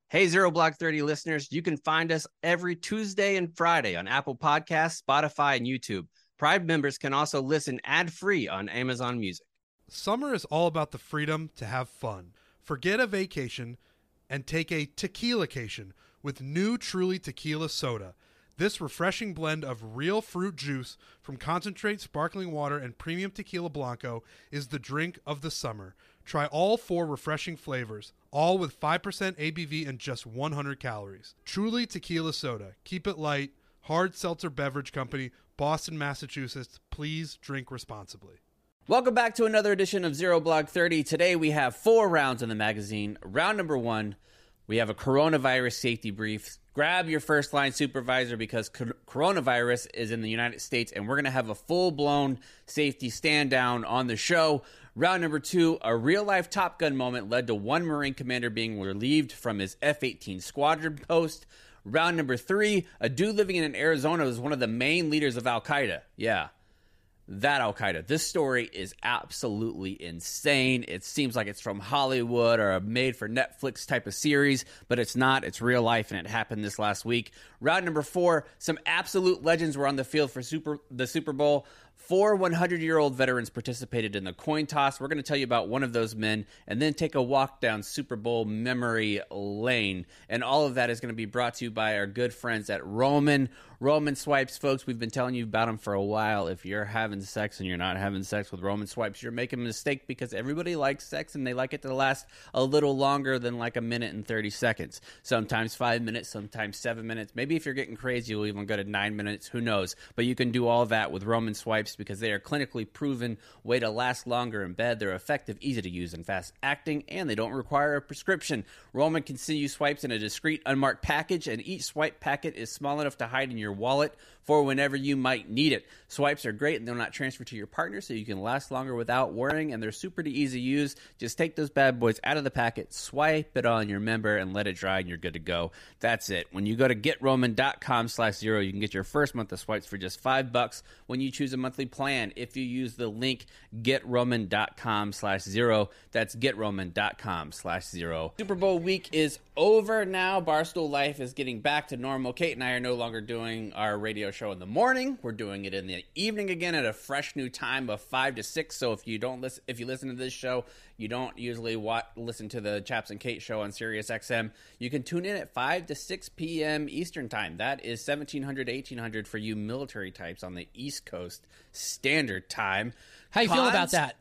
Hey, Zero Block 30 listeners, you can find us every Tuesday and Friday on Apple Podcasts, Spotify, and YouTube. Pride members can also listen ad-free on Amazon Music. Summer is all about the freedom to have fun. Forget a vacation and take a tequila-cation with new Truly Tequila Soda. This refreshing blend of real fruit juice from concentrate sparkling water and premium tequila blanco is the drink of the summer. Try all 4 refreshing flavors, all with 5% ABV and just 100 calories. Truly Tequila Soda. Keep it light. Hard Seltzer Beverage Company, Boston, Massachusetts. Please drink responsibly. Welcome back to another edition of Zero Block 30. Today we have 4 rounds in the magazine. Round number 1, we have a coronavirus safety brief. Grab your first line supervisor because coronavirus is in the United States and we're going to have a full-blown safety stand down on the show. Round number 2, a real-life Top Gun moment led to one Marine commander being relieved from his F-18 squadron post. Round number 3, a dude living in Arizona is one of the main leaders of Al-Qaeda. Yeah. That Al-Qaeda. This story is absolutely insane. It seems like it's from Hollywood or a made-for-Netflix type of series, but it's not. It's real life, and it happened this last week. Round number 4, some absolute legends were on the field for the Super Bowl. 4 100-year-old veterans participated in the coin toss. We're going to tell you about one of those men and then take a walk down Super Bowl memory lane. And all of that is going to be brought to you by our good friends at Roman Swipes, folks. We've been telling you about them for a while. If you're having sex and you're not having sex with Roman Swipes, you're making a mistake because everybody likes sex and they like it to last a little longer than like a minute and 30 seconds. Sometimes 5 minutes, sometimes 7 minutes. Maybe if you're getting crazy, you'll even go to 9 minutes. Who knows? But you can do all that with Roman Swipes because they are clinically proven way to last longer in bed. They're effective, easy to use, and fast acting, and they don't require a prescription. Roman can send you swipes in a discreet, unmarked package, and each swipe packet is small enough to hide in your wallet for whenever you might need it. Swipes are great, and they'll not transfer to your partner, so you can last longer without worrying, and they're super easy to use. Just take those bad boys out of the packet, swipe it on your member, and let it dry, and you're good to go. That's it. When you go to GetRoman.com/0, you can get your first month of swipes for just $5 when you choose a monthly plan. If you use the link GetRoman.com/0, that's GetRoman.com/0. Super Bowl week is over now. Barstool Life is getting back to normal. Kate and I are no longer doing our radio show in the morning. We're doing it in the evening again at a fresh new time of 5 to 6. So if you listen to this show, you don't usually listen to the Chaps and Kate show on Sirius XM, you can tune in at 5 to 6 p.m. Eastern time. That is 1700 to 1800 for you military types on the East Coast Standard Time. How you feeling about that?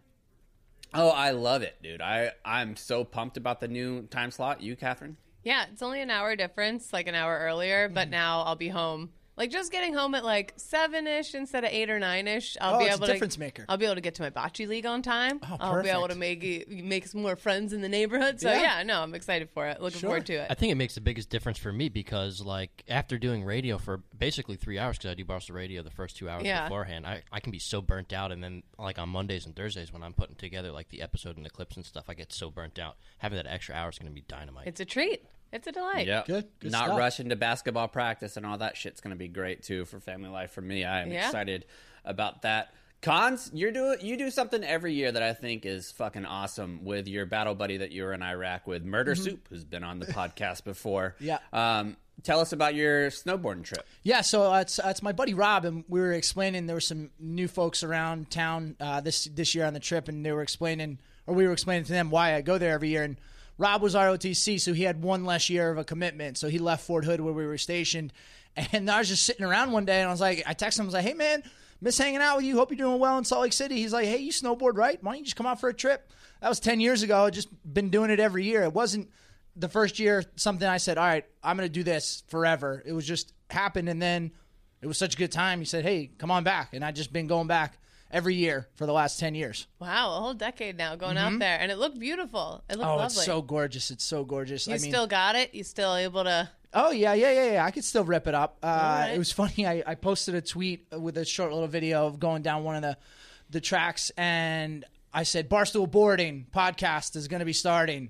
Oh, I love it, dude. I'm so pumped about the new time slot. You, Catherine? Yeah, it's only an hour difference, like an hour earlier, but now I'll be home. Like, just getting home at, like, 7-ish instead of 8 or 9-ish. It's a difference maker. I'll be able to get to my bocce league on time. Oh, I'll be able to make some more friends in the neighborhood. So, yeah, no, I'm excited for it. Looking forward to it. I think it makes the biggest difference for me because, like, after doing radio for basically 3 hours, because I do Barstool Radio the first 2 hours beforehand, I can be so burnt out. And then, like, on Mondays and Thursdays when I'm putting together, like, the episode and the clips and stuff, I get so burnt out. Having that extra hour is going to be dynamite. It's a treat. It's a delight. Yeah, good Not stuff. rushing to basketball practice and all that shit's going to be great too for family life. For me, I am excited about that. Cons, you do something every year that I think is fucking awesome with your battle buddy that you were in Iraq with, Murder Soup, who's been on the podcast before. Yeah. Tell us about your snowboarding trip. Yeah, so it's my buddy Rob, and we were explaining there were some new folks around town this year on the trip, and we were explaining to them why I go there every year. And Rob was ROTC, so he had one less year of a commitment. So he left Fort Hood where we were stationed. And I was just sitting around one day, and I texted him, I was like, hey, man, miss hanging out with you. Hope you're doing well in Salt Lake City. He's like, hey, you snowboard, right? Why don't you just come out for a trip? That was 10 years ago. I'd just been doing it every year. It wasn't the first year something I said, all right, I'm going to do this forever. It was just happened, and then it was such a good time. He said, hey, come on back. And I've just been going back every year for the last 10 years. Wow, a whole decade now going out there. And it looked beautiful. It looked lovely. It's so gorgeous. It's so gorgeous. You still got it? You still able to... Oh, yeah. I could still rip it up. Right. It was funny. I posted a tweet with a short little video of going down one of the tracks, and I said, Barstool Boarding podcast is going to be starting.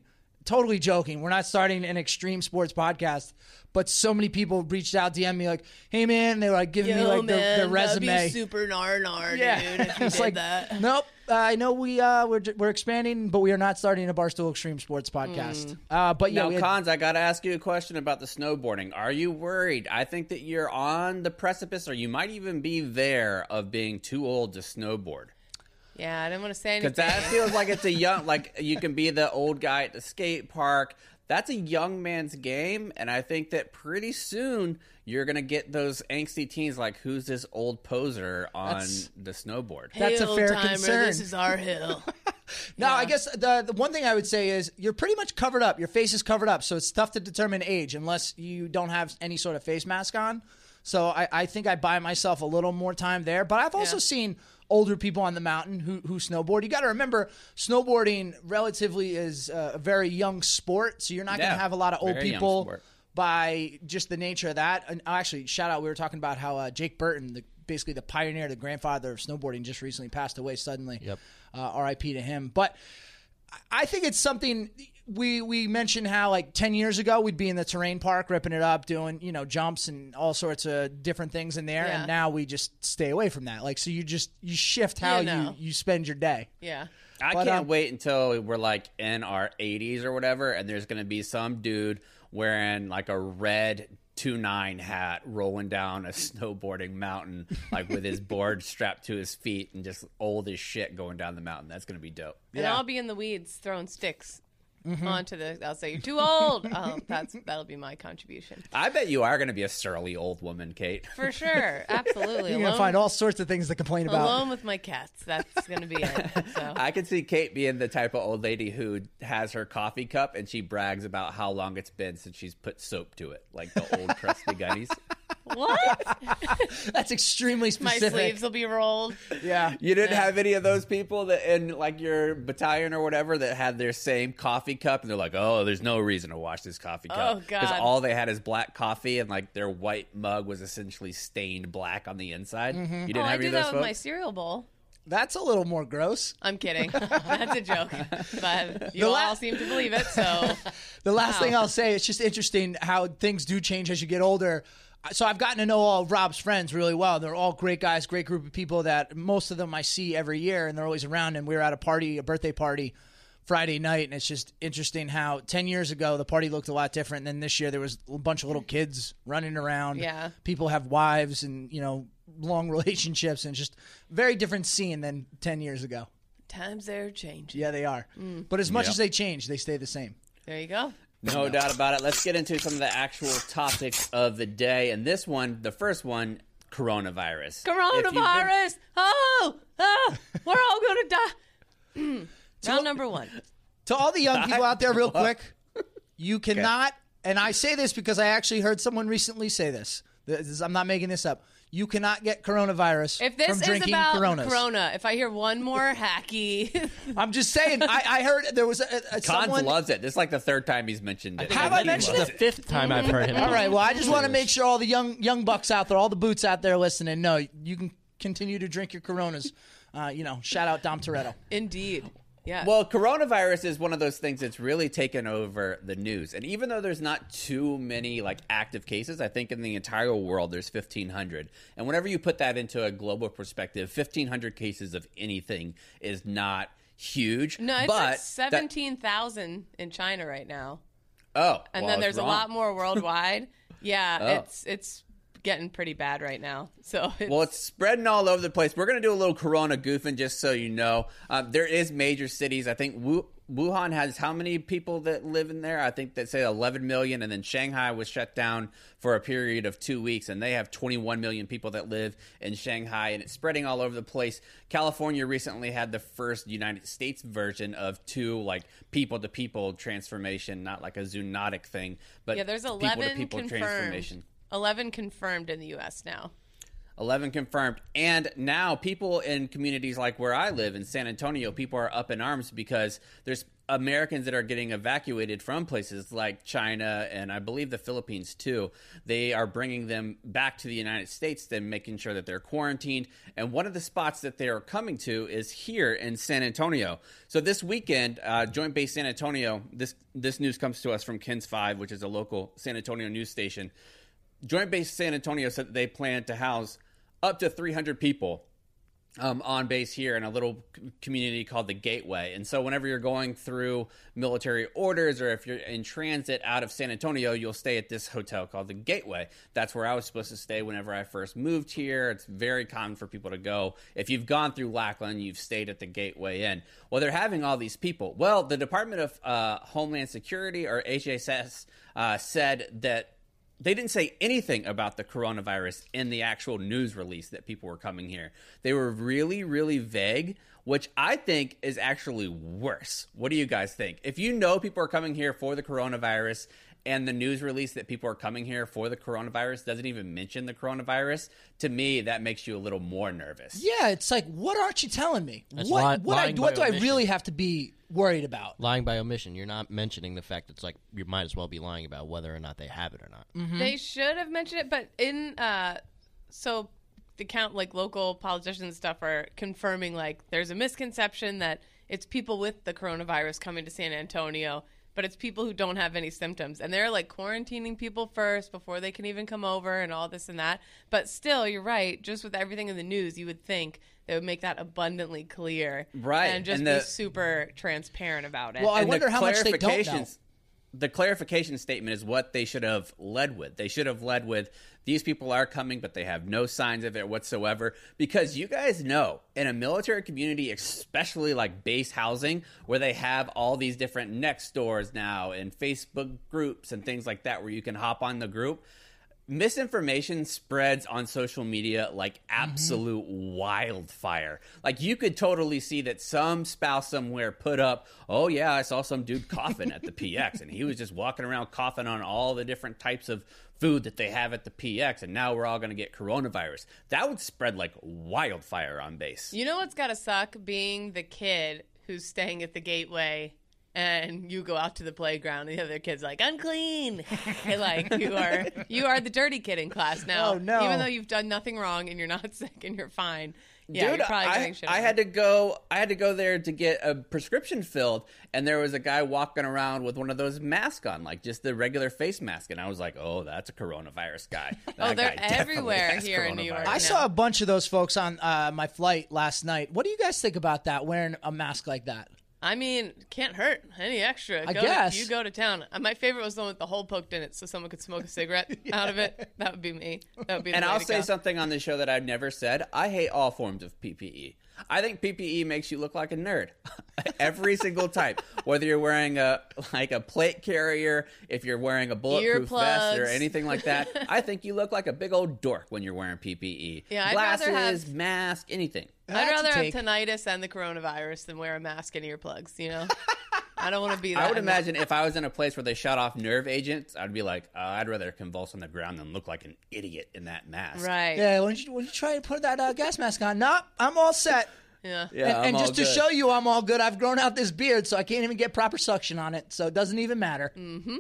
totally joking. We're not starting an extreme sports podcast, but so many people reached out, DM me like, "Hey man," they were like giving me like their resume. That'd be super gnar, dude. If you it's did like that. Nope. I know we're expanding, but we are not starting a Barstool Extreme Sports podcast. But yeah, now, Cons, I got to ask you a question about the snowboarding. Are you worried? I think that you're on the precipice, or you might even be there, of being too old to snowboard. Yeah, I didn't want to say anything. Because that feels like it's a young, like you can be the old guy at the skate park. That's a young man's game, and I think that pretty soon you're going to get those angsty teens like, who's this old poser on the snowboard? That's a fair concern. This is our hill. No, I guess the one thing I would say is you're pretty much covered up. Your face is covered up, so it's tough to determine age unless you don't have any sort of face mask on. So I think I buy myself a little more time there. But I've also seen older people on the mountain who snowboard. You got to remember, snowboarding relatively is a very young sport, so you're not going to have a lot of old people by just the nature of that. And actually, shout out, we were talking about how Jake Burton, basically the pioneer, the grandfather of snowboarding, just recently passed away suddenly. Yep. R.I.P. to him. But I think it's something we mentioned how like 10 years ago we'd be in the terrain park ripping it up, doing jumps and all sorts of different things in there, and now we just stay away from that. Like, so you shift how you spend your day. Yeah. I can't wait until we're like in our 80s or whatever, and there's going to be some dude wearing like a red 2-9 hat rolling down a snowboarding mountain, like with his board strapped to his feet and just old as shit going down the mountain. That's going to be dope. And I'll be in the weeds throwing sticks onto I'll say, "You're too old." That'll be my contribution. I bet you are going to be a surly old woman, Kate. For sure. Absolutely. You're going to find all sorts of things to complain about. Alone with my cats. That's going to be it. So. I could see Kate being the type of old lady who has her coffee cup and she brags about how long it's been since she's put soap to it, like the old crusty gutties. What? That's extremely specific. My sleeves will be rolled. Yeah. You didn't have any of those people that in like your battalion or whatever that had their same coffee cup and they're like, "Oh, there's no reason to wash this coffee cup." Oh, God. Because all they had is black coffee and like their white mug was essentially stained black on the inside. You didn't have I any do of those that with my folks? cereal bowl. That's a little more gross. I'm kidding. That's a joke. But you all seem to believe it, so. The last thing I'll say, it's just interesting how things do change as you get older. So I've gotten to know all of Rob's friends really well. They're all great guys, great group of people that most of them I see every year, and they're always around. And we were at a birthday party Friday night, and it's just interesting how 10 years ago the party looked a lot different. And then this year there was a bunch of little kids running around. Yeah. People have wives and, long relationships, and just very different scene than 10 years ago. Times they're changing. Yeah, they are. But as much as they change, they stay the same. There you go. No doubt about it. Let's get into some of the actual topics of the day. And this one, the first one, coronavirus. Coronavirus! We're all going to die. Round number 1. To all the young people out there, real quick, you cannot, and I say this because I actually heard someone recently say this. I'm not making this up. You cannot get coronavirus If this from is drinking about Coronas. Corona, if I hear one more hacky. I'm just saying, I heard there was Cons someone. loves it. This is like the third time he's mentioned it. Have I mentioned It's the fifth time I've heard him. All right, well, I just want to make sure all the young bucks out there, all the boots out there listening, know you can continue to drink your Coronas. Shout out Dom Toretto. Indeed. Yeah. Well, coronavirus is one of those things that's really taken over the news. And even though there's not too many like active cases, I think in the entire world there's 1,500. And whenever you put that into a global perspective, 1,500 cases of anything is not huge. No, it's but like 17,000 in China right now. Oh, And well, then there's I a was wrong. lot more worldwide. Yeah, Oh. it's getting pretty bad right now. So Well, it's spreading all over the place. We're going to do a little corona goofing just so you know. There is major cities. I think Wuhan has how many people that live in there? I think they say 11 million. And then Shanghai was shut down for a period of 2 weeks. And they have 21 million people that live in Shanghai. And it's spreading all over the place. California recently had the first United States version of people-to-people transformation, not like a zoonotic thing, but yeah, there's 11 people-to-people confirmed. transformation. 11 confirmed in the U.S. now. 11 confirmed. And now people in communities like where I live in San Antonio, people are up in arms because there's Americans that are getting evacuated from places like China and I believe the Philippines too, they are bringing them back to the United States, then making sure that they're quarantined. And one of the spots that they are coming to is here in San Antonio. So this weekend, Joint Base San Antonio, this news comes to us from KENS 5, which is a local San Antonio news station. Joint Base San Antonio said that they plan to house up to 300 people on base here in a little community called the Gateway. And so whenever you're going through military orders or if you're in transit out of San Antonio, you'll stay at this hotel called the Gateway. That's where I was supposed to stay whenever I first moved here. It's very common for people to go. If you've gone through Lackland, you've stayed at the Gateway Inn. Well, they're having all these people. Well, the Department of Homeland Security, or HHS, said that they didn't say anything about the coronavirus in the actual news release that people were coming here. They were really, really vague, which I think is actually worse. What do you guys think? If you know people are coming here for the coronavirus and the news release that people are coming here for the coronavirus doesn't even mention the coronavirus, to me, that makes you a little more nervous. Yeah, it's like, what aren't you telling me? That's What lying do I omission. really have to be worried about? Lying by omission. You're not mentioning the fact it's like you might as well be lying about whether or not they have it or not. Mm-hmm. They should have mentioned it, but in so the local politicians and stuff are confirming like there's a misconception that it's people with the coronavirus coming to San Antonio, but it's people who don't have any symptoms. And they're like quarantining people first before they can even come over and all this and that. But still, you're right. Just with everything in the news, you would think they would make that abundantly clear. Right. And just be super transparent about it. Well, I And wonder how much they don't know. The clarification statement is what they should have led with. They should have led with, these people are coming, but they have no signs of it whatsoever. Because you guys know, in a military community, especially like base housing, where they have all these different next doors now and Facebook groups and things like that where you can hop on the group, misinformation spreads on social media like absolute wildfire. Like you could totally see that some spouse somewhere put up, oh yeah, I saw some dude coughing at the PX and he was just walking around coughing on all the different types of food that they have at the PX and now we're all going to get coronavirus. That would spread like wildfire on base. You know what's got to suck? Being the kid who's staying at the Gateway and you go out to the playground and the other kid's like, unclean. And like you are the dirty kid in class now. Oh, no. Even though you've done nothing wrong and you're not sick and you're fine. Yeah, Dude, you're probably getting shit. I had to go there to get a prescription filled, and there was a guy walking around with one of those masks on, like just the regular face mask, and I was like, "Oh, that's a coronavirus guy." Oh, they're guy definitely everywhere has here in New York. coronavirus. I saw a bunch of those folks on my flight last night. What do you guys think about that, wearing a mask like that? I mean, can't hurt any extra. I guess. You go to town. My favorite was the one with the hole poked in it so someone could smoke a cigarette out of it. That would be me. That would be the And way I'll to say go. something on this show that I've never said. I hate all forms of PPE. I think PPE makes you look like a nerd. Every single type. Whether you're wearing a plate carrier, if you're wearing a bulletproof vest or Earplugs. anything like that, I think you look like a big old dork when you're wearing PPE. Yeah, I'd Glasses, rather have- mask, anything. I'd That's a rather have take. tinnitus and the coronavirus than wear a mask and earplugs, you know? I don't want to be that. I would imagine if I was in a place where they shot off nerve agents, I'd be like, I'd rather convulse on the ground than look like an idiot in that mask. Right. Yeah, when you try to put that gas mask on? Nope, I'm all set. Yeah. Yeah, and I'm just all to good. show you I'm all good, I've grown out this beard, so I can't even get proper suction on it, so it doesn't even matter.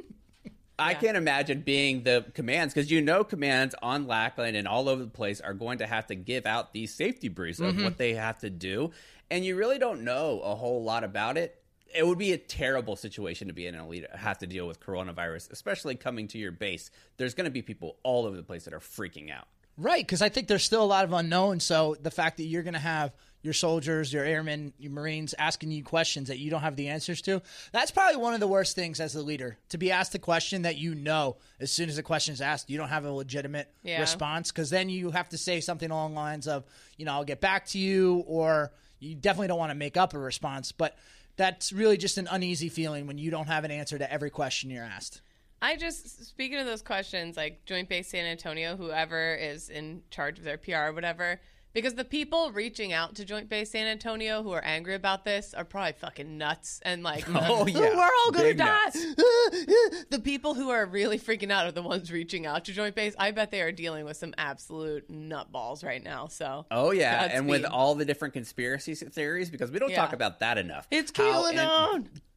I can't imagine being the commands, because commands on Lackland and all over the place are going to have to give out these safety briefs of what they have to do, and you really don't know a whole lot about it. It would be a terrible situation to be in and have to deal with coronavirus, especially coming to your base. There's going to be people all over the place that are freaking out. Right, because I think there's still a lot of unknowns, so the fact that you're going to have your soldiers, your airmen, your Marines asking you questions that you don't have the answers to, that's probably one of the worst things as a leader, to be asked a question that you know as soon as the question is asked, you don't have a legitimate response, because then you have to say something along the lines of, I'll get back to you, or you definitely don't want to make up a response, but that's really just an uneasy feeling when you don't have an answer to every question you're asked. Speaking of those questions, like Joint Base San Antonio, whoever is in charge of their PR or whatever, because the people reaching out to Joint Base San Antonio who are angry about this are probably fucking nuts and like, Oh, yeah. we're all going to Big die. nuts. The people who are really freaking out are the ones reaching out to Joint Base. I bet they are dealing with some absolute nutballs right now. So, Oh, yeah, and with Godspeed. all the different conspiracy theories, because we don't Yeah. talk about that enough. It's How- QAnon.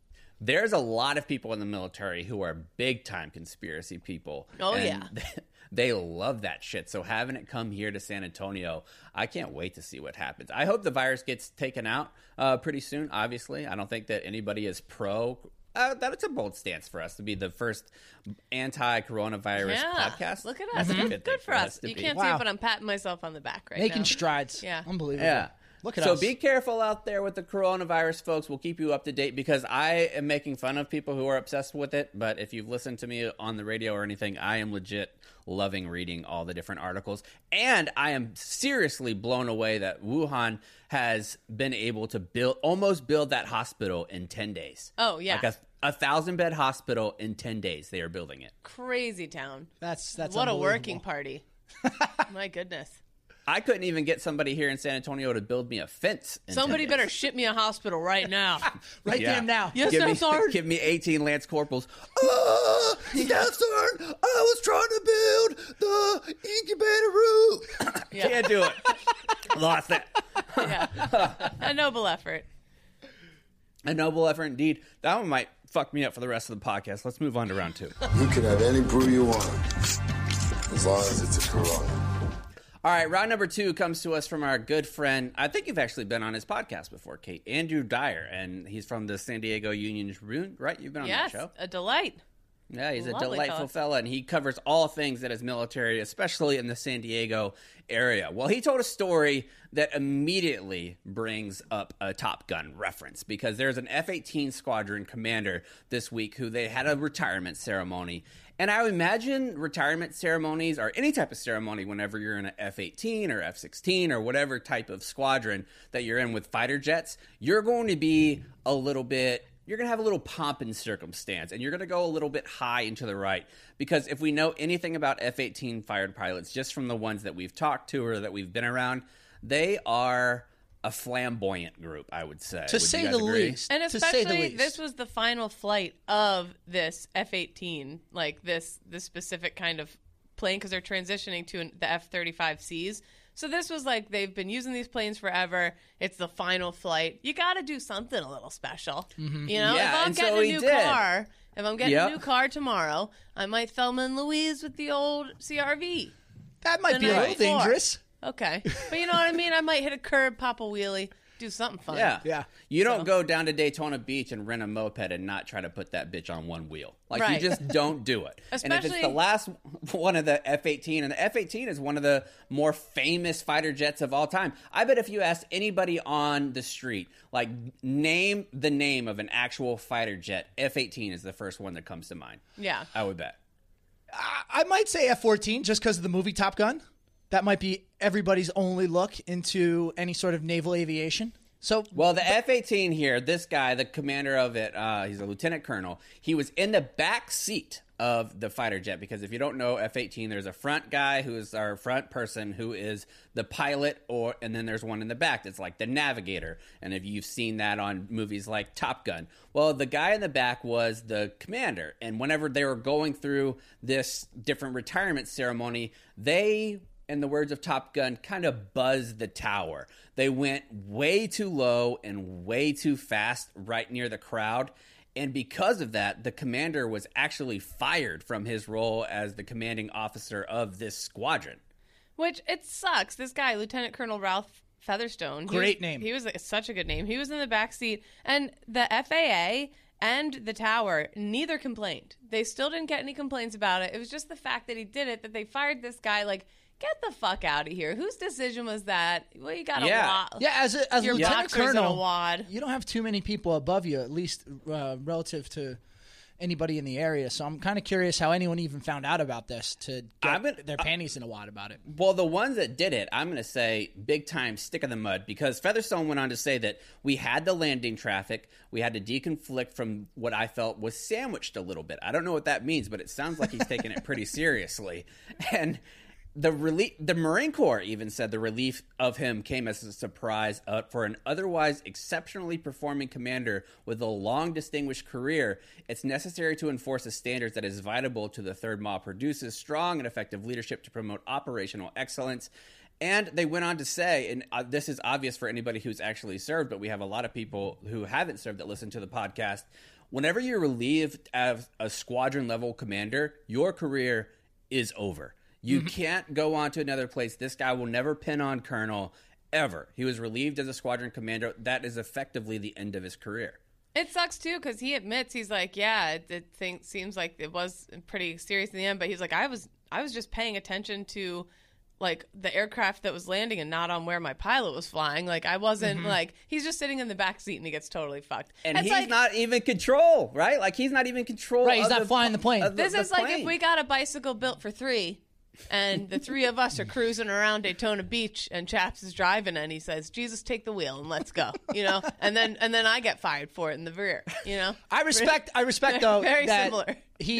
there's a lot of people in the military who are big-time conspiracy people. Oh, and yeah. They love that shit. So having it come here to San Antonio, I can't wait to see what happens. I hope the virus gets taken out pretty soon, obviously. I don't think that anybody is pro. That's a bold stance for us to be the first anti-coronavirus podcast. Look at us. Good for us. You can't see it, but I'm patting myself on the back right now. Making strides. Yeah. Unbelievable. Yeah. Look at so us. be careful out there with the coronavirus, folks. We'll keep you up to date because I am making fun of people who are obsessed with it. But if you've listened to me on the radio or anything, I am legit loving reading all the different articles. And I am seriously blown away that Wuhan has been able to almost build that hospital in 10 days. Oh, yeah. Like a 1,000-bed hospital in 10 days. They are building it. Crazy town. That's what a working party. My goodness. I couldn't even get somebody here in San Antonio to build me a fence. Somebody better ship me a hospital right now. Right there now. Yes, Sergeant. Give me 18 Lance Corporals. Staff Sergeant, I was trying to build the incubator room. Yeah. Can't do it. Lost it. Yeah. A noble effort. A noble effort indeed. That one might fuck me up for the rest of the podcast. Let's move on to round 2. You can have any brew you want, as long as it's a Corona. All right, round number 2 comes to us from our good friend. I think you've actually been on his podcast before, Kate. Andrew Dyer, and he's from the San Diego Union Tribune, right? You've been on that show. Yes, a delight. Yeah, he's a Lovely delightful fella, and he covers all things that is military, especially in the San Diego area. Well, he told a story that immediately brings up a Top Gun reference because there's an F-18 squadron commander this week who they had a retirement ceremony. And I would imagine retirement ceremonies or any type of ceremony whenever you're in an F-18 or F-16 or whatever type of squadron that you're in with fighter jets, you're going to be a little bit... You're going to have a little pomp and circumstance, and you're going to go a little bit high and to the right. Because if we know anything about F-18 fighter pilots, just from the ones that we've talked to or that we've been around, they are a flamboyant group, I would say. To say the least. And especially, this was the final flight of this F-18, like this specific kind of plane, because they're transitioning to the F-35Cs. So this was like, they've been using these planes forever. It's the final flight. You got to do something a little special. Mm-hmm. You know, yeah, if I'm getting a new car, if I'm getting a new car tomorrow, I might Thelma and Louise with the old CRV. That might be a little dangerous. Okay. But you know what I mean? I might hit a curb, pop a wheelie, do something fun. Yeah. You don't go down to Daytona Beach and rent a moped and not try to put that bitch on one wheel. Like, you just don't do it. And if it's the last one of the F-18, and the F-18 is one of the more famous fighter jets of all time. I bet if you asked anybody on the street, like, name the name of an actual fighter jet, F-18 is the first one that comes to mind. Yeah. I would bet. I might say F-14 just because of the movie Top Gun. That might be everybody's only look into any sort of naval aviation. Well, the F-18 here, this guy, the commander of it, he's a lieutenant colonel. He was in the back seat of the fighter jet because if you don't know F-18, there's a front guy who is our front person who is the pilot, and then there's one in the back that's like the navigator. And if you've seen that on movies like Top Gun, well, the guy in the back was the commander. And whenever they were going through this different retirement ceremony, they, in the words of Top Gun, kind of buzzed the tower. They went way too low and way too fast right near the crowd. And because of that, the commander was actually fired from his role as the commanding officer of this squadron. Which, it sucks. This guy, Lieutenant Colonel Ralph Featherstone. Great name. He was such a good name. He was in the back seat. And the FAA and the tower, neither complained. They still didn't get any complaints about it. It was just the fact that he did it, that they fired this guy, like, get the fuck out of here. Whose decision was that? Well, you got a wad. Yeah, as your lieutenant colonel, a wad. You don't have too many people above you, at least relative to anybody in the area. So I'm kind of curious how anyone even found out about this to get their panties in a wad about it. Well, the ones that did it, I'm going to say big time stick in the mud because Featherstone went on to say that we had the landing traffic. We had to deconflict from what I felt was sandwiched a little bit. I don't know what that means, but it sounds like he's taking it pretty seriously. And the Marine Corps even said the relief of him came as a surprise for an otherwise exceptionally performing commander with a long distinguished career. It's necessary to enforce the standards that is vital to the Third Mile produces strong and effective leadership to promote operational excellence. And they went on to say, and this is obvious for anybody who's actually served, but we have a lot of people who haven't served that listen to the podcast. whenever you're relieved as a squadron level commander, your career is over. You can't go on to another place. This guy will never pin on colonel ever. He was relieved as a squadron commander. That is effectively the end of his career. It sucks, too, because he admits, he's like, yeah, it seems like it was pretty serious in the end, but he's like, I was just paying attention to, like, the aircraft that was landing and not on where my pilot was flying. Like, I wasn't, like, he's just sitting in the back seat and he gets totally fucked. And he's not even control, right? Like, he's not even control. Right, he's not flying the plane. This is like if we got a bicycle built for three, and the three of us are cruising around Daytona Beach, and Chaps is driving, and he says, "Jesus, take the wheel and let's go," and then I get fired for it in the rear, I respect though very that similar.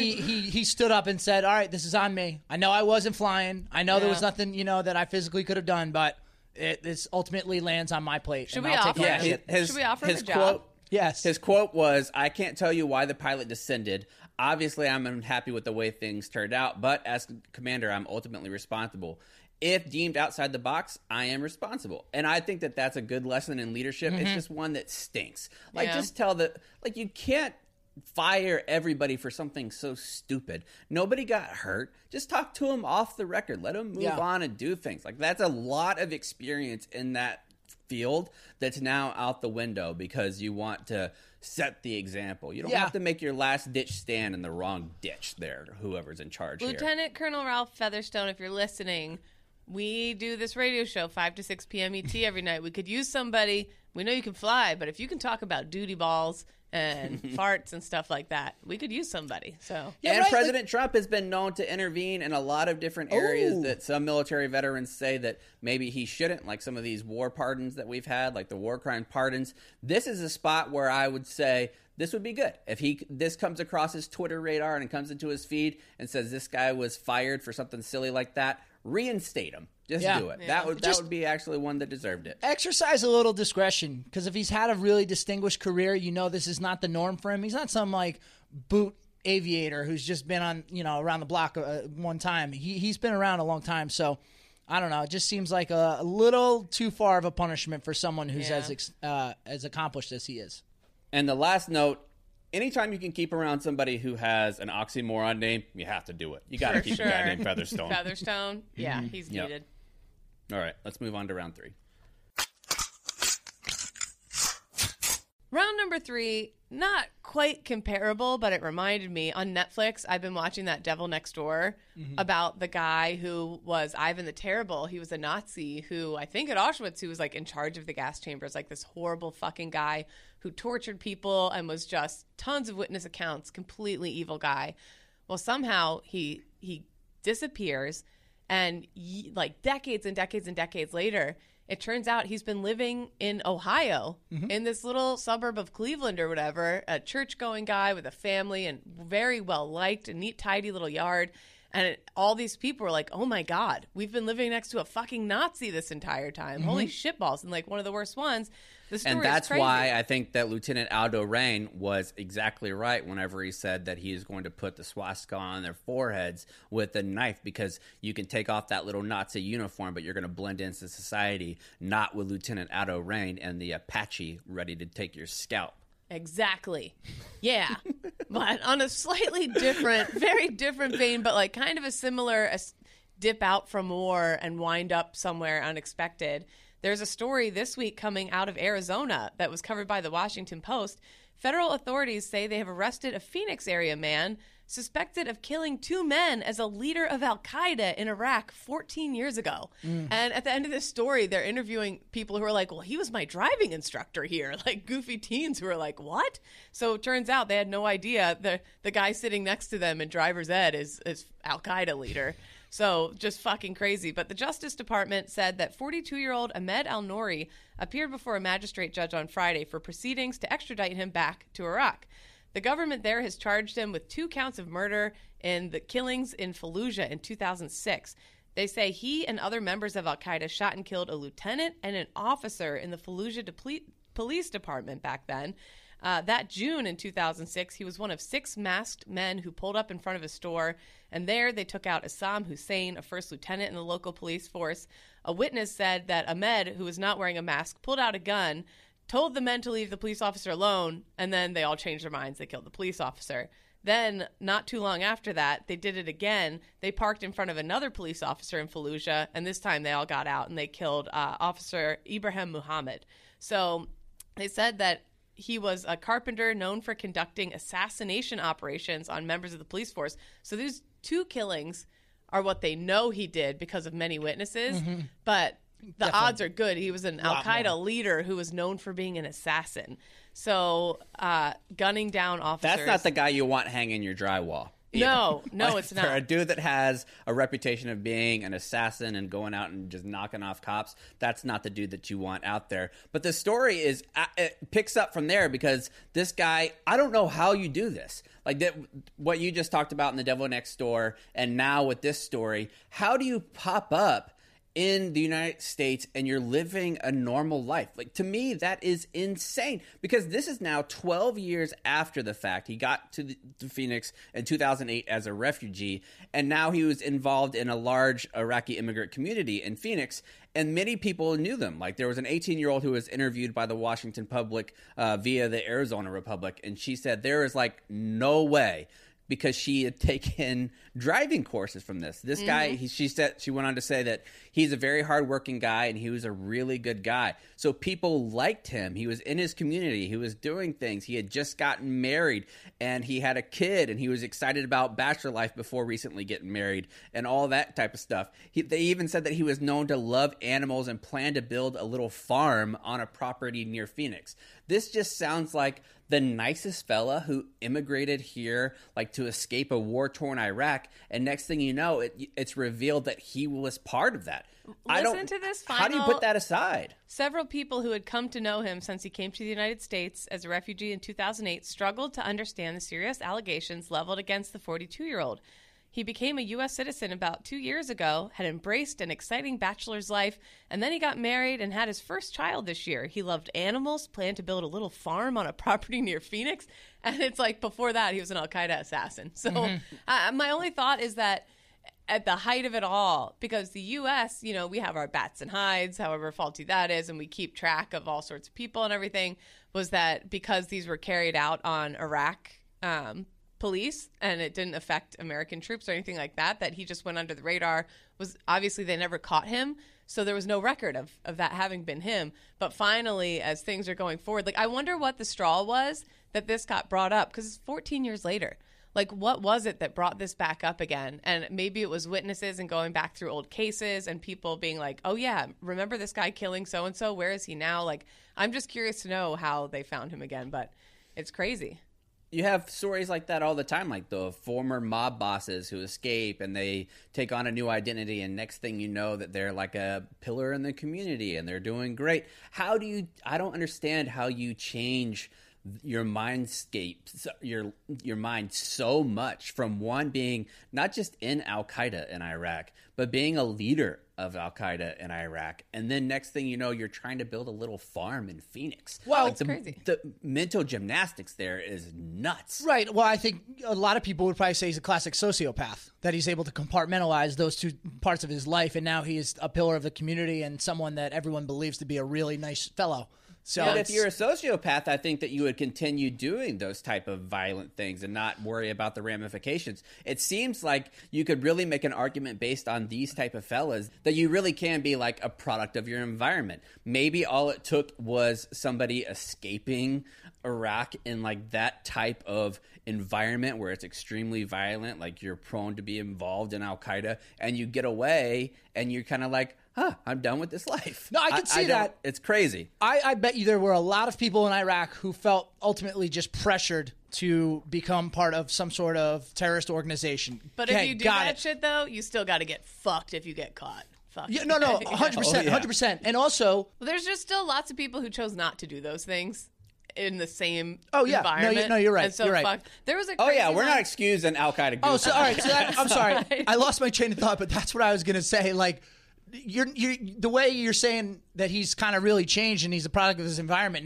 he stood up and said, "All right, this is on me. I know I wasn't flying. I know there was nothing that I physically could have done, but this ultimately lands on my plate." Should we offer him a job? Quote, yes. His quote was, "I can't tell you why the pilot descended. Obviously, I'm unhappy with the way things turned out, but as commander, I'm ultimately responsible. If deemed outside the box, I am responsible." And I think that that's a good lesson in leadership. It's just one that stinks. Like, just tell you can't fire everybody for something so stupid. Nobody got hurt. Just talk to them off the record. Let them move on and do things. Like, that's a lot of experience in that field that's now out the window because you want to set the example. You don't have to make your last ditch stand in the wrong ditch there, whoever's in charge here. Lieutenant Colonel Ralph Featherstone, if you're listening, we do this radio show 5 to 6 p.m. ET every night. We could use somebody. We know you can fly, but if you can talk about duty balls and farts and stuff like that, we could use somebody. So President Trump has been known to intervene in a lot of different areas that some military veterans say that maybe he shouldn't, like some of these war pardons that we've had, like the war crime pardons. This is a spot where I would say this would be good. If this comes across his Twitter radar and comes into his feed and says this guy was fired for something silly like that, reinstate him. Just do it. Yeah. That would be actually one that deserved it. Exercise a little discretion, because if he's had a really distinguished career, this is not the norm for him. He's not some like boot aviator who's just been on around the block one time. He's been around a long time, so I don't know. It just seems like a little too far of a punishment for someone who's as accomplished as he is. And the last note. Anytime you can keep around somebody who has an oxymoron name, you have to do it. You got to keep a guy named Featherstone. Featherstone? Yeah, he's needed. All right, let's move on to round 3. Round number 3, not quite comparable, but it reminded me. On Netflix, I've been watching that Devil Next Door about the guy who was Ivan the Terrible. He was a Nazi who, I think at Auschwitz, who was like in charge of the gas chambers, like this horrible fucking guy who tortured people and was just tons of witness accounts, completely evil guy. Well, somehow he disappears, and like decades and decades and decades later, it turns out he's been living in Ohio, in this little suburb of Cleveland or whatever, a church-going guy with a family and very well-liked, a neat, tidy little yard. And all these people were like, oh, my God, we've been living next to a fucking Nazi this entire time. Holy shitballs. And, like, one of the worst ones. The story and that's is crazy. why I think that Lieutenant Aldo Rain was exactly right whenever he said that he is going to put the swastika on their foreheads with a knife, because you can take off that little Nazi uniform, but you're going to blend into society, not with Lieutenant Aldo Rain and the Apache ready to take your scalp. Exactly. Yeah. But on a slightly different, very different vein, but like kind of a similar dip out from war and wind up somewhere unexpected. There's a story this week coming out of Arizona that was covered by the Washington Post. Federal authorities say they have arrested a Phoenix area man suspected of killing 2 men as a leader of Al-Qaeda in Iraq 14 years ago. And at the end of this story, they're interviewing people who are like, well, he was my driving instructor here, like goofy teens who are like, what? So it turns out they had no idea the guy sitting next to them in driver's ed is Al-Qaeda leader. So just fucking crazy. But the Justice Department said that 42-year-old Ahmed Al-Nouri appeared before a magistrate judge on Friday for proceedings to extradite him back to Iraq. The government there has charged him with 2 counts of murder in the killings in Fallujah in 2006. They say he and other members of Al-Qaeda shot and killed a lieutenant and an officer in the Fallujah police department back then. That June in 2006, he was one of 6 masked men who pulled up in front of a store, and there they took out Assam Hussein, a first lieutenant in the local police force. A witness said that Ahmed, who was not wearing a mask, pulled out a gun, told the men to leave the police officer alone, and then they all changed their minds. They killed the police officer. Then, not too long after that, they did it again. They parked in front of another police officer in Fallujah, and this time they all got out and they killed Officer Ibrahim Muhammad. So they said that he was a carpenter known for conducting assassination operations on members of the police force. So these 2 killings are what they know he did because of many witnesses, but the odds are good. He was an Al-Qaeda leader who was known for being an assassin. So gunning down officers. That's not the guy you want hanging your drywall. No, it's not. For a dude that has a reputation of being an assassin and going out and just knocking off cops, that's not the dude that you want out there. But the story it picks up from there because this guy, I don't know how you do this. Like what you just talked about in The Devil Next Door, and now with this story, how do you pop up in the United States and you're living a normal life? Like, to me, that is insane, because this is now 12 years after the fact. He got to Phoenix in 2008 as a refugee, and now he was involved in a large Iraqi immigrant community in Phoenix, and many people knew them. Like, there was an 18-year-old who was interviewed by the Washington Public via the Arizona Republic, and she said there is, like, no way, because she had taken driving courses from this. This guy, she went on to say that he's a very hardworking guy and he was a really good guy. So people liked him. He was in his community. He was doing things. He had just gotten married and he had a kid and he was excited about bachelor life before recently getting married and all that type of stuff. They even said that he was known to love animals and planned to build a little farm on a property near Phoenix. This just sounds like the nicest fella who immigrated here, like, to escape a war-torn Iraq, and next thing you know, it's revealed that he was part of that. Listen to this final... How do you put that aside? Several people who had come to know him since he came to the United States as a refugee in 2008 struggled to understand the serious allegations leveled against the 42-year-old. He became a U.S. citizen about 2 years ago, had embraced an exciting bachelor's life, and then he got married and had his first child this year. He loved animals, planned to build a little farm on a property near Phoenix, and it's like before that he was an Al-Qaeda assassin. So my only thought is that at the height of it all, because the U.S., you know, we have our bats and hides, however faulty that is, and we keep track of all sorts of people and everything, was that because these were carried out on Iraq police and it didn't affect American troops or anything like that, that he just went under the radar. Was obviously they never caught him, so there was no record of that having been him. But finally, as things are going forward, like, I wonder what the straw was that this got brought up, because it's 14 years later. Like, what was it that brought this back up again? And maybe it was witnesses and going back through old cases and people being like, oh yeah, remember this guy killing so-and-so? Where is he now? Like, I'm just curious to know how they found him again, but it's crazy. You have stories like that all the time, like the former mob bosses who escape and they take on a new identity, and next thing you know that they're like a pillar in the community and they're doing great. I don't understand how you change your mindscape, your mind so much from one being not just in Al-Qaeda in Iraq, but being a leader of Al-Qaeda in Iraq. And then next thing you know, you're trying to build a little farm in Phoenix. Well, it's crazy. The mental gymnastics there is nuts. Right. Well, I think a lot of people would probably say he's a classic sociopath, that he's able to compartmentalize those two parts of his life, and now he is a pillar of the community and someone that everyone believes to be a really nice fellow. So but if you're a sociopath, I think that you would continue doing those type of violent things and not worry about the ramifications. It seems like you could really make an argument based on these type of fellas that you really can be like a product of your environment. Maybe all it took was somebody escaping Iraq in like that type of environment where it's extremely violent, like you're prone to be involved in Al-Qaeda, and you get away and you're kind of like, I'm done with this life. No, I can see that. It's crazy. I bet you there were a lot of people in Iraq who felt ultimately just pressured to become part of some sort of terrorist organization. But if you do that shit, though, you still got to get fucked if you get caught. Fuck. Yeah, no, 100%, 100%. And also... Well, there's just still lots of people who chose not to do those things in the same environment. No, you're right. And so you're right. There was a crazy we're not excusing Al-Qaeda. Oh, so all right. So I'm sorry. I lost my chain of thought, but that's what I was going to say. Like, you're the way you're saying that he's kind of really changed and he's a product of his environment now.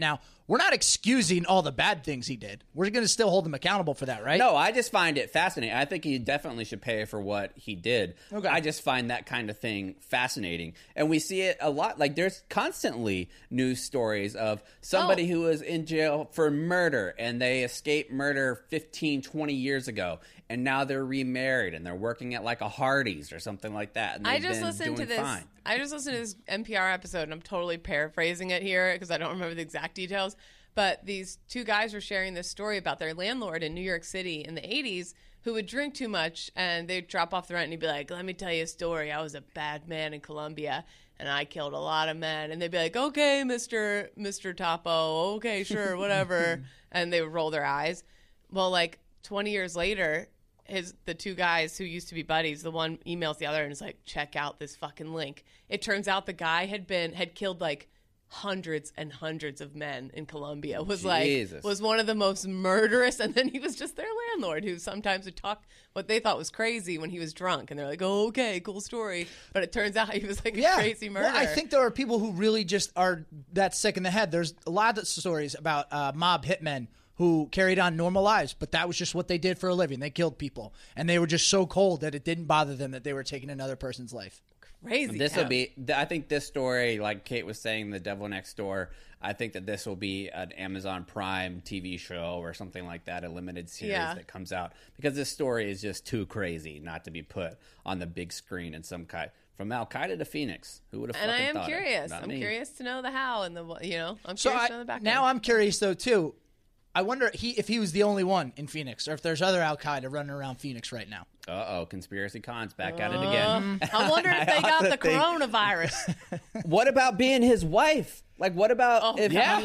we're not excusing all the bad things he did. We're going to still hold him accountable for that, right? No, I just find it fascinating. I think he definitely should pay for what he did. Okay. I just find that kind of thing fascinating. And we see it a lot. Like, there's constantly news stories of somebody who was in jail for murder, and they escaped murder 15, 20 years ago, and now they're remarried, and they're working at, like, a Hardee's or something like that, and I just listened to this. Fine. I just listened to this NPR episode, and I'm totally paraphrasing it here because I don't remember the exact details. But these two guys were sharing this story about their landlord in New York City in the 80s who would drink too much, and they'd drop off the rent, and he'd be like, let me tell you a story. I was a bad man in Colombia, and I killed a lot of men. And they'd be like, okay, Mr. Topo, okay, sure, whatever. And they would roll their eyes. Well, like 20 years later, the two guys who used to be buddies, the one emails the other and is like, check out this fucking link. It turns out the guy had killed like hundreds and hundreds of men in Colombia. Was one of the most murderous, and then he was just their landlord who sometimes would talk what they thought was crazy when he was drunk, and they're like, oh, okay, cool story. But it turns out he was like a crazy murderer. Well, I think there are people who really just are that sick in the head. There's a lot of stories about mob hitmen who carried on normal lives, but that was just what they did for a living. They killed people, and they were just so cold that it didn't bother them that they were taking another person's life. Crazy. This will be. I think this story, like Kate was saying, The Devil Next Door. I think that this will be an Amazon Prime TV show or something like that, a limited series that comes out, because this story is just too crazy not to be put on the big screen in some kind. From Al Qaeda to Phoenix, who would have? And I am thought curious. I'm curious to know the how and the I'm curious So to know the background. now I'm curious though too. I wonder if he was the only one in Phoenix, or if there's other Al Qaeda running around Phoenix right now. Conspiracy cons back at it again. I wonder if they got the coronavirus. What about being his wife? Like, what about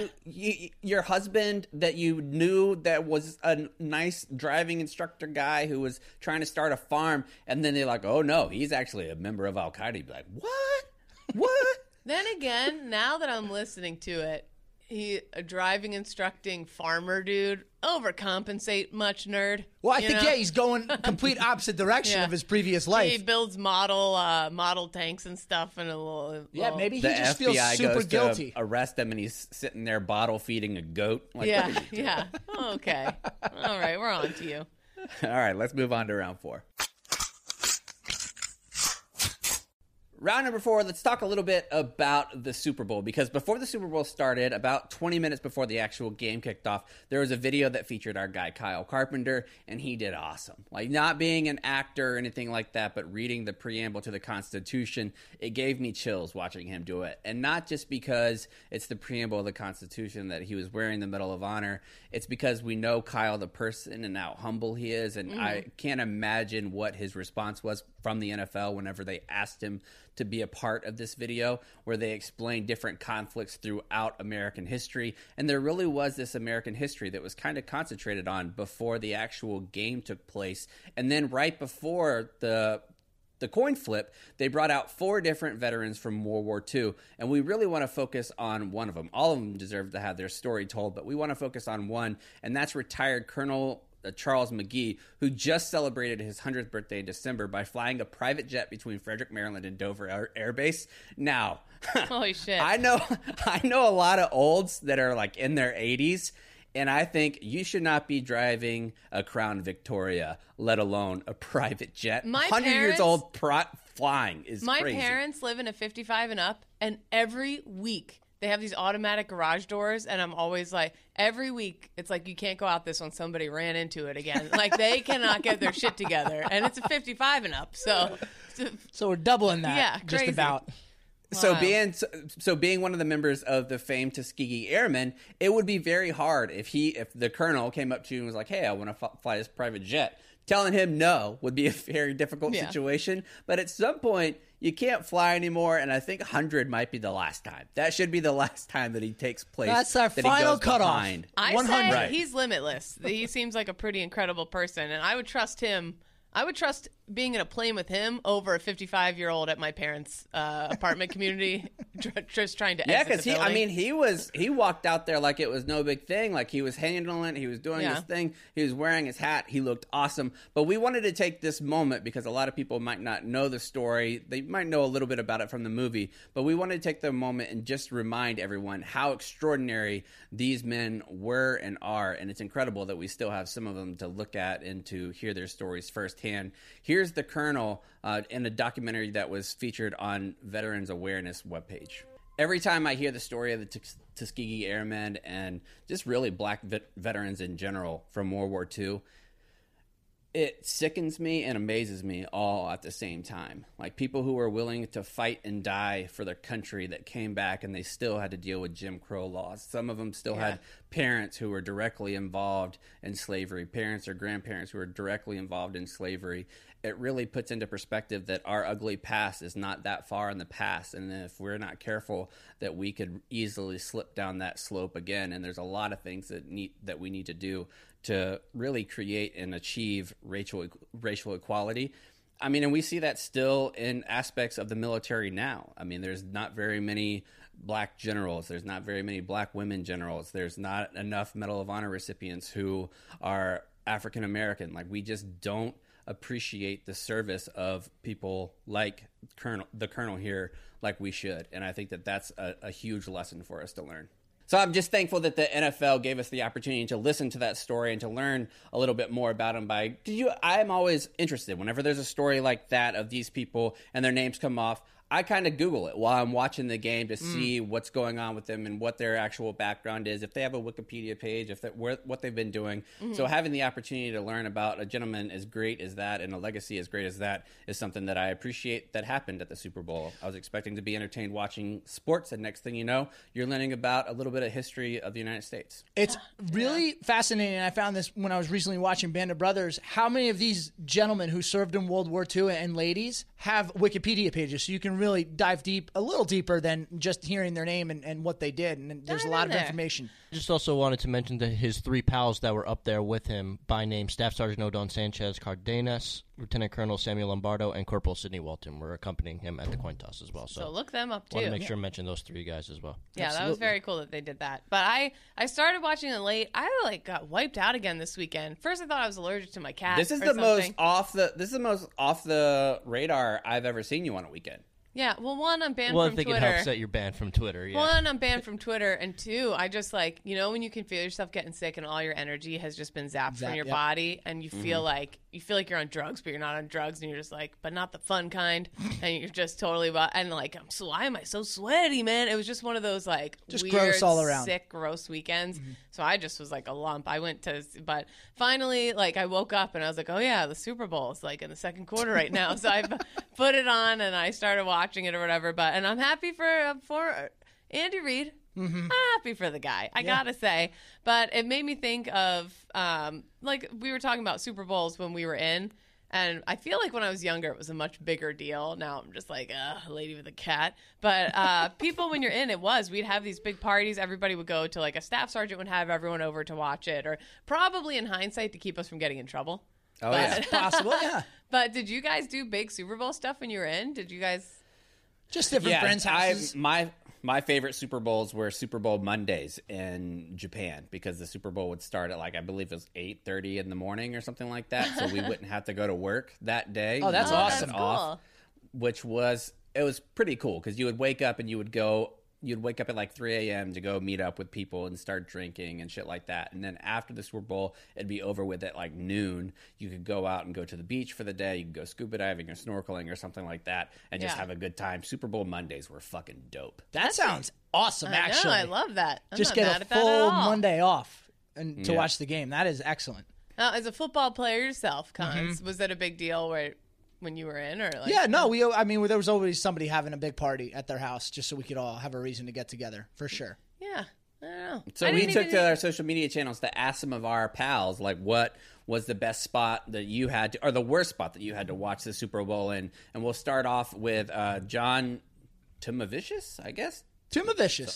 your husband that you knew that was a nice driving instructor guy who was trying to start a farm, and then they're like, oh no, he's actually a member of Al Qaeda. You'd be like, what? Then again, now that I'm listening to it, a driving instructing farmer dude, overcompensate much, nerd. Well, I think he's going complete opposite direction of his previous life. He builds model tanks and stuff, and maybe he the just FBI feels super goes guilty. To arrest him, and he's sitting there bottle feeding a goat. Like, yeah. Okay, all right, we're on to you. All right, let's move on to round 4. Round number 4, let's talk a little bit about the Super Bowl, because before the Super Bowl started, about 20 minutes before the actual game kicked off, there was a video that featured our guy Kyle Carpenter, and he did awesome. Like, not being an actor or anything like that, but reading the preamble to the Constitution, it gave me chills watching him do it. And not just because it's the preamble of the Constitution that he was wearing the Medal of Honor, it's because we know Kyle the person and how humble he is, and I can't imagine what his response was from the NFL whenever they asked him to be a part of this video, where they explained different conflicts throughout American history. And there really was this American history that was kind of concentrated on before the actual game took place. And then right before the coin flip, they brought out 4 different veterans from World War II, and we really want to focus on one of them. All of them deserve to have their story told, but we want to focus on one, and that's retired Colonel Charles McGee, who just celebrated his 100th birthday in December by flying a private jet between Frederick, Maryland and Dover Air Base. Now, holy shit. I know a lot of olds that are like in their 80s, and I think you should not be driving a Crown Victoria, let alone a private jet. 100 years old flying is crazy. My parents live in a 55 and up, and every week they have these automatic garage doors, and I'm always like, every week, it's like, you can't go out this one. Somebody ran into it again. Like, they cannot get their shit together. And it's a 55 and up, so we're doubling that. Yeah, just crazy. about. So being one of the members of the famed Tuskegee Airmen, it would be very hard if the colonel came up to you and was like, hey, I want to fly this private jet. Telling him no would be a very difficult situation. But at some point, you can't fly anymore, and I think 100 might be the last time. That should be the last time that he takes place. That's our final cutoff. I say he's limitless. He seems like a pretty incredible person, and I would trust him. I would trust being in a plane with him over a 55-year-old at my parents' apartment community just trying to Yeah, because he walked out there like it was no big thing. Like he was handling it. He was doing his thing. He was wearing his hat. He looked awesome. But we wanted to take this moment because a lot of people might not know the story. They might know a little bit about it from the movie. But we wanted to take the moment and just remind everyone how extraordinary these men were and are. And it's incredible that we still have some of them to look at and to hear their stories firsthand. Here's the Colonel in a documentary that was featured on Veterans Awareness webpage. Every time I hear the story of the Tuskegee Airmen and just really black veterans in general from World War II, it sickens me and amazes me all at the same time. Like people who were willing to fight and die for their country that came back and they still had to deal with Jim Crow laws. Some of them still had parents who were directly involved in slavery, parents or grandparents who were directly involved in slavery. It really puts into perspective that our ugly past is not that far in the past. And if we're not careful, that we could easily slip down that slope again. And there's a lot of things that we need to do to really create and achieve racial equality. I mean, and we see that still in aspects of the military now. I mean, there's not very many black generals. There's not very many black women generals. There's not enough Medal of Honor recipients who are African American. Like, we just don't appreciate the service of people like the Colonel here like we should. And I think that that's a huge lesson for us to learn. So I'm just thankful that the NFL gave us the opportunity to listen to that story and to learn a little bit more about them. I'm always interested whenever there's a story like that of these people and their names come off. I kind of Google it while I'm watching the game to see what's going on with them and what their actual background is, if they have a Wikipedia page, what they've been doing. Mm-hmm. So having the opportunity to learn about a gentleman as great as that and a legacy as great as that is something that I appreciate that happened at the Super Bowl. I was expecting to be entertained watching sports, and next thing you know, you're learning about a little bit of history of the United States. It's really fascinating. I found this when I was recently watching Band of Brothers, how many of these gentlemen who served in World War II and ladies have Wikipedia pages, so you can really dive a little deeper than just hearing their name and what they did. And there's a lot of information. Just also wanted to mention that his three pals that were up there with him by name, Staff Sergeant Odon Sanchez Cardenas, Lieutenant Colonel Samuel Lombardo, and Corporal Sidney Walton were accompanying him at the coin toss as well. So look them up too. Want to make sure to mention those three guys as well. Yeah, Absolutely. That was very cool that they did that. But I started watching it late. I got wiped out again this weekend. First, I thought I was allergic to my cat. This is the most off the radar I've ever seen you on a weekend. Yeah, well, one, I'm banned from Twitter. Well, I think it helps that you're banned from Twitter, yeah. One, I'm banned from Twitter, and two, I just when you can feel yourself getting sick and all your energy has just been zapped from your body, and you feel like you're on drugs, but you're not on drugs, and you're just like, but not the fun kind, and you're just totally, and like, why am I so sweaty, man? It was just one of those just weird, gross all around, sick, gross weekends. Mm-hmm. So I just was like a lump. But finally, I woke up and I was like, oh yeah, the Super Bowl is in the second quarter right now. So I put it on and I started watching it or whatever. And I'm happy for Andy Reid. Mm-hmm. I'm happy for the guy, I gotta say. But it made me think of we were talking about Super Bowls when we were in. And I feel like when I was younger, it was a much bigger deal. Now I'm just like, a lady with a cat. But people, when you're in, we'd have these big parties. Everybody would go to a staff sergeant would have everyone over to watch it, or probably in hindsight to keep us from getting in trouble. Oh, yeah. It's possible, yeah. But did you guys do big Super Bowl stuff when you were in? Did you guys? Just different friends' houses. My favorite Super Bowls were Super Bowl Mondays in Japan, because the Super Bowl would start at I believe it was 8:30 in the morning or something like that, so we wouldn't have to go to work that day. Oh, that's awesome! That's cool. Which was pretty cool, because you would wake up and you'd wake up at 3 a.m. to go meet up with people and start drinking and shit like that. And then after the Super Bowl, it'd be over with at noon. You could go out and go to the beach for the day. You could go scuba diving or snorkeling or something like that and just have a good time. Super Bowl Mondays were fucking dope. That sounds awesome, actually. I love that. I'm just not get a full Monday off and to watch the game. That is excellent. Now, as a football player yourself, Cons, was that a big deal when you were in, or there was always somebody having a big party at their house just so we could all have a reason to get together, for sure. Yeah, I don't know. So we took to our social media channels to ask some of our pals what was the best spot that you had to, or the worst spot that you had to watch the Super Bowl in, and we'll start off with John Timavicius, I guess. Timavicius.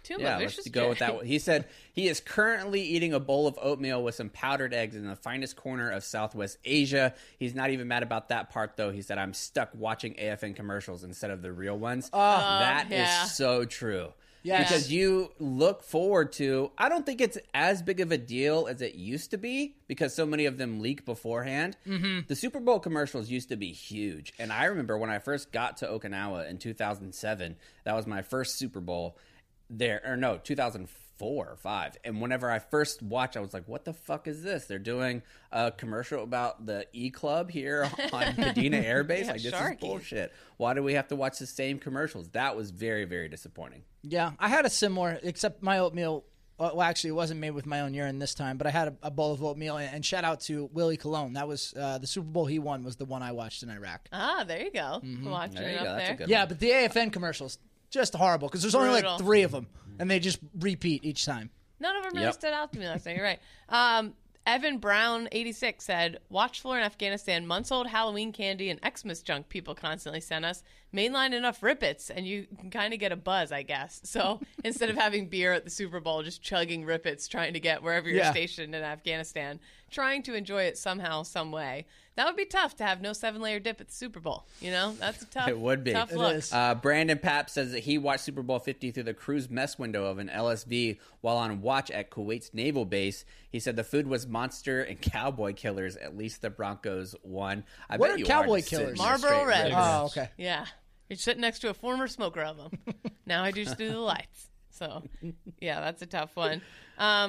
Let's go with that one. He said he is currently eating a bowl of oatmeal with some powdered eggs in the finest corner of Southwest Asia. He's not even mad about that part, though. He said, I'm stuck watching AFN commercials instead of the real ones. That is so true. Yes. Because you look forward to, I don't think it's as big of a deal as it used to be because so many of them leak beforehand. Mm-hmm. The Super Bowl commercials used to be huge. And I remember when I first got to Okinawa in 2007, that was my first Super Bowl there, or no, 2004 or 5. And whenever I first watched, I was like, what the fuck is this? They're doing a commercial about the E-Club here on Kadena Air Base? Like, this is bullshit. Why do we have to watch the same commercials? That was very, very disappointing. Yeah, I had a similar, except my oatmeal, well, actually, it wasn't made with my own urine this time, but I had a bowl of oatmeal, and shout out to Willie Colon. That was the Super Bowl he won was the one I watched in Iraq. There you go. Mm-hmm. Watching it up there. Yeah, but the AFN commercials, just horrible, because there's only like 3 of them, and they just repeat each time. None of them really stood out to me last night. You're right. Evan Brown, 86, said, watch Floor in Afghanistan, months-old Halloween candy and Xmas junk people constantly send us. Mainline enough Rippets, and you can kind of get a buzz, I guess. So instead of having beer at the Super Bowl, just chugging Rippets, trying to get wherever you're stationed in Afghanistan, trying to enjoy it somehow, some way. That would be tough to have no 7-layer dip at the Super Bowl. You know, that's a tough. It would be. Tough look. Brandon Papp says that he watched Super Bowl 50 through the crew's mess window of an LSV while on watch at Kuwait's naval base. He said the food was monster and cowboy killers. At least the Broncos won. What are cowboy killers? Marlboro Reds. Oh, okay. Yeah, you're sitting next to a former smoker of them. Now I just do the lights. So, yeah, that's a tough one. A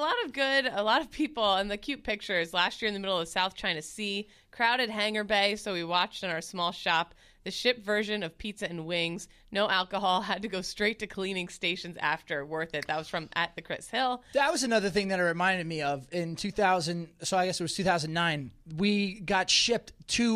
lot of people, and the cute pictures. Last year in the middle of South China Sea, crowded hangar bay, so we watched in our small shop. The ship version of pizza and wings, no alcohol, had to go straight to cleaning stations after. Worth it. That was from at the Chris Hill. That was another thing that it reminded me of in 2000. So I guess it was 2009. We got shipped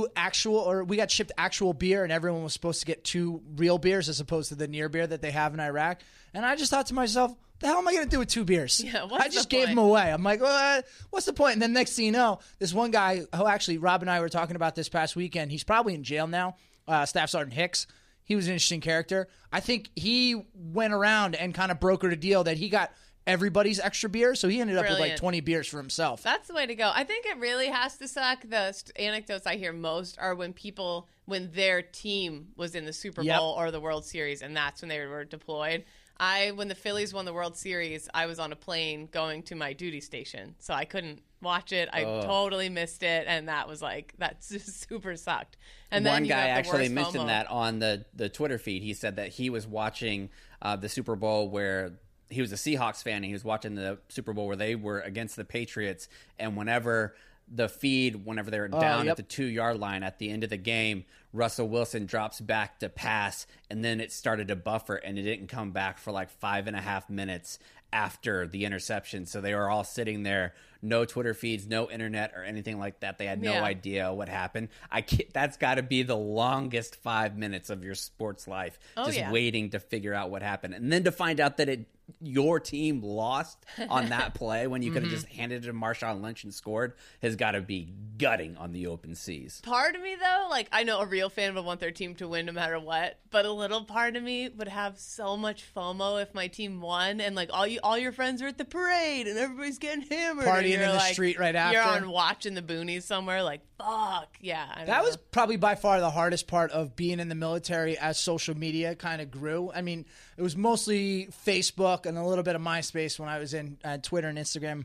actual beer, and everyone was supposed to get 2 real beers as opposed to the near beer that they have in Iraq. And I just thought to myself, the hell am I going to do with 2 beers? Yeah, I just gave them away. I'm like, what's the point? And then next thing you know, this one guy who actually Rob and I were talking about this past weekend, he's probably in jail now, Staff Sergeant Hicks. He was an interesting character. I think he went around and kind of brokered a deal that he got everybody's extra beer, so he ended up with like 20 beers for himself. That's the way to go. I think it really has to suck. The anecdotes I hear most are when their team was in the Super Bowl or the World Series, and that's when they were deployed. When the Phillies won the World Series, I was on a plane going to my duty station, so I couldn't watch it. I totally missed it, and that just super sucked. And one then guy actually mentioned that on the Twitter feed. He said that he was watching the Super Bowl where he was a Seahawks fan, and he was watching the Super Bowl where they were against the Patriots, and whenever they were down at the 2-yard line at the end of the game, Russell Wilson drops back to pass, and then it started to buffer, and it didn't come back for like 5.5 minutes after the interception. So they were all sitting there, no Twitter feeds, no internet or anything like that. They had no idea what happened. That's got to be the longest 5 minutes of your sports life, waiting to figure out what happened. And then to find out that your team lost on that play when you could have just handed it to Marshawn Lynch and scored has got to be gutting on the open seas. Part of me, though, like, I know a real fan would want their team to win no matter what, but a little part of me would have so much FOMO if my team won, and like all your friends are at the parade and everybody's getting hammered, partying in the street right after. You're on watching the boonies somewhere, like, fuck yeah. That was probably by far the hardest part of being in the military as social media kind of grew. I mean, it was mostly Facebook and a little bit of MySpace when I was in Twitter and Instagram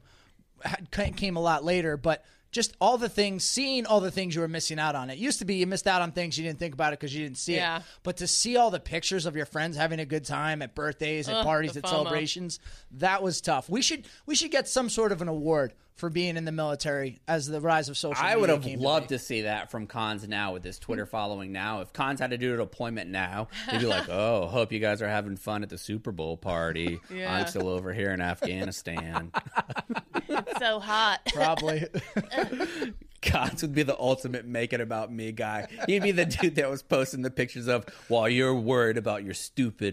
came a lot later, but just seeing all the things you were missing out on. It used to be you missed out on things you didn't think about it because you didn't see it. But to see all the pictures of your friends having a good time at birthdays, at parties, at celebrations, that was tough. We should get some sort of an award for being in the military as the rise of social media. I would have loved to see that from Cons now with this Twitter following now. If Cons had to do a deployment now, they'd be like, oh, hope you guys are having fun at the Super Bowl party. I'm still over here in Afghanistan. It's so hot. Probably. Cons would be the ultimate make it about me guy. He'd be the dude that was posting the pictures of while you're worried about your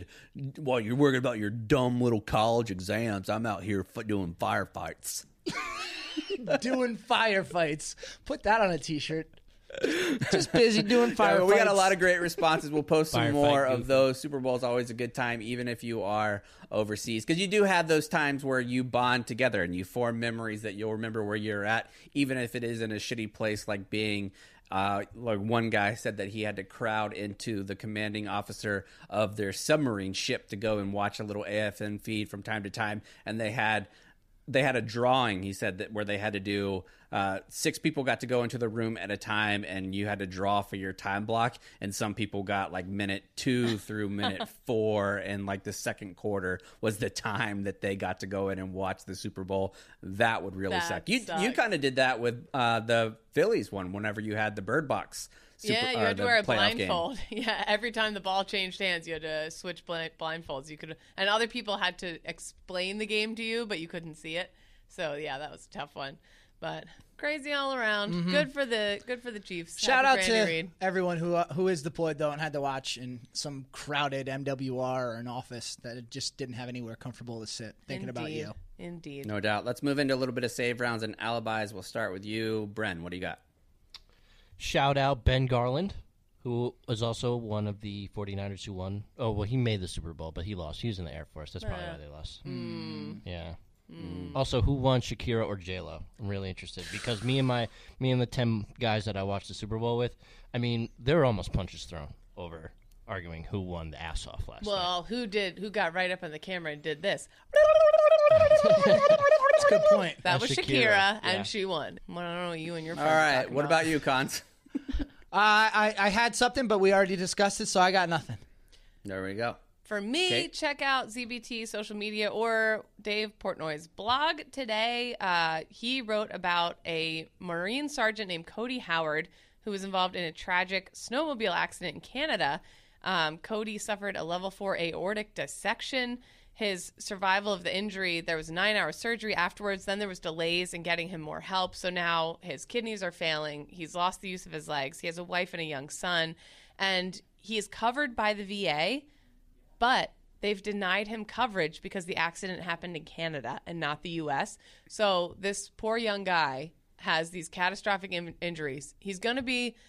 dumb little college exams, I'm out here doing firefights. Doing firefights. Put that on a t-shirt. Just busy doing firefights. We got a lot of great responses. We'll post some more Firefight of those. Super Bowl is always a good time, even if you are overseas, because you do have those times where you bond together and you form memories that you'll remember where you're at, even if it is in a shitty place, like being like one guy said that he had to crowd into the commanding officer of their submarine ship to go and watch a little AFN feed from time to time, and they had a drawing, he said, that where they had to do 6 people got to go into the room at a time, and you had to draw for your time block, and some people got like minute 2 through minute 4, and like the second quarter was the time that they got to go in and watch the Super Bowl. That would really suck. You kind of did that with the Phillies one whenever you had the Bird Box. You had to wear a blindfold. Yeah, every time the ball changed hands, you had to switch blindfolds. And other people had to explain the game to you, but you couldn't see it. So yeah, that was a tough one. But crazy all around. Mm-hmm. Good for the Chiefs. Shout out to everyone who is deployed though and had to watch in some crowded MWR or an office that just didn't have anywhere comfortable to sit. Thinking about you. Indeed. No doubt. Let's move into a little bit of save rounds and alibis. We'll start with you, Bren. What do you got? Shout out Ben Garland, who was also one of the 49ers who won. Oh, well, he made the Super Bowl, but he lost. He was in the Air Force. That's probably why they lost. Yeah. Also, who won, Shakira or J-Lo? I'm really interested because me and the 10 guys that I watched the Super Bowl with, I mean, they were almost punches thrown over arguing who won the ass off last night. Well, who got right up on the camera and did this? That's a good point. That was Shakira, and she won. I don't know what you and your friends. All right, what about you, Cons? I had something, but we already discussed it, so I got nothing. There we go. For me, check out ZBT social media or Dave Portnoy's blog today. He wrote about a Marine sergeant named Cody Howard who was involved in a tragic snowmobile accident in Canada. Cody suffered a level 4 aortic dissection. His survival of the injury, there was a 9-hour surgery afterwards. Then there was delays in getting him more help. So now his kidneys are failing. He's lost the use of his legs. He has a wife and a young son. And he is covered by the VA, but they've denied him coverage because the accident happened in Canada and not the U.S. So this poor young guy has these catastrophic injuries. It's going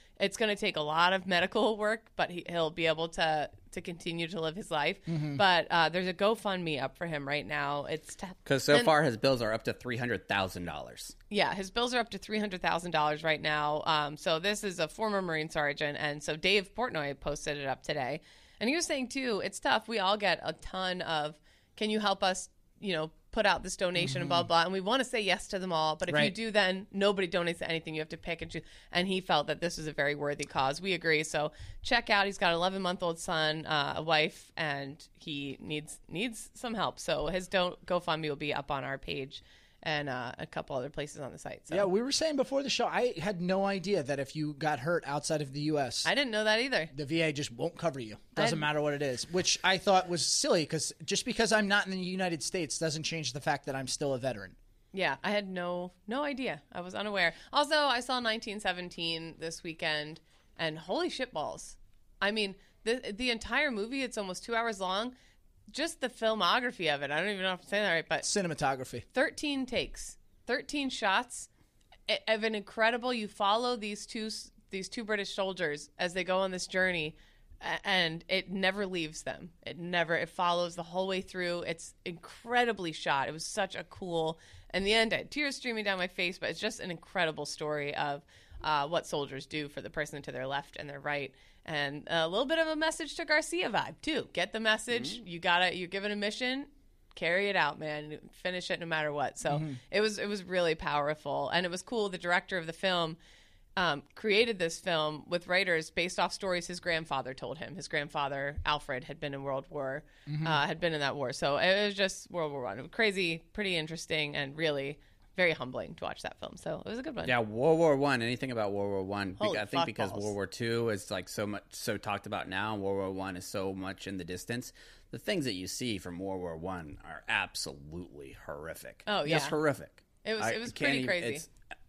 to take a lot of medical work, but he'll be able to continue to live his life. Mm-hmm. But there's a GoFundMe up for him right now. It's because so far his bills are up to $300,000. Yeah, his bills are up to $300,000 right now. So this is a former Marine sergeant, and so Dave Portnoy posted it up today, and he was saying too, it's tough. We all get a ton of, can you help us? Put out this donation and blah, blah. And we want to say yes to them all. But if you do, then nobody donates to anything. You have to pick and choose. And he felt that this was a very worthy cause. We agree. So check out. He's got an 11-month-old son, a wife, and he needs some help. So his GoFundMe will be up on our page and a couple other places on the site. So. Yeah, we were saying before the show, I had no idea that if you got hurt outside of the U.S., I didn't know that either. The VA just won't cover you. Doesn't matter what it is, which I thought was silly because just because I'm not in the United States doesn't change the fact that I'm still a veteran. Yeah, I had no idea. I was unaware. Also, I saw 1917 this weekend, and holy shitballs. I mean, the entire movie, it's almost 2 hours long. Just the filmography of it. I don't even know if I'm saying that right, but cinematography. 13 takes, 13 shots of an incredible. You follow these two British soldiers as they go on this journey, and it never leaves them. It follows the whole way through. It's incredibly shot. It was such a cool. In the end, I had tears streaming down my face, but it's just an incredible story of what soldiers do for the person to their left and their right. And a little bit of a message to Garcia vibe too. Get the message. Mm-hmm. You're given a mission, carry it out, man. Finish it no matter what. So it was really powerful, and it was cool. The director of the film created this film with writers based off stories his grandfather told him. His grandfather Alfred had been in World War, had been in that war. So it was just World War I. It was crazy, pretty interesting, and really very humbling to watch that film. So it was a good one. Yeah, World War I. Anything about World War I? Holy I think because balls. World War II is like so talked about now, and World War I is so much in the distance. The things that you see from World War I are absolutely horrific. Oh yeah, just horrific. It was pretty crazy.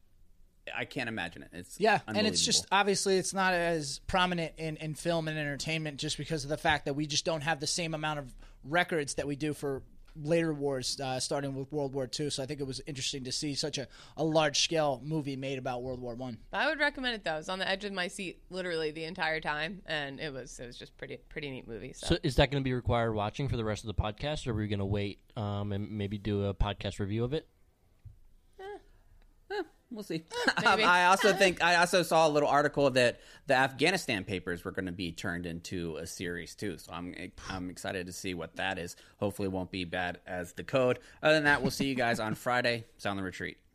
I can't imagine it. It's and it's just obviously it's not as prominent in film and entertainment just because of the fact that we just don't have the same amount of records that we do for later wars, starting with World War II. So I think it was interesting to see such a large-scale movie made about World War I. I would recommend it, though. I was on the edge of my seat literally the entire time, and it was just pretty neat movie. So is that going to be required watching for the rest of the podcast, or are we going to wait and maybe do a podcast review of it? We'll see. I also saw a little article that the Afghanistan papers were going to be turned into a series too. So I'm excited to see what that is. Hopefully it won't be bad as The Code. Other than that, we'll see you guys on Friday. Sound the Retreat.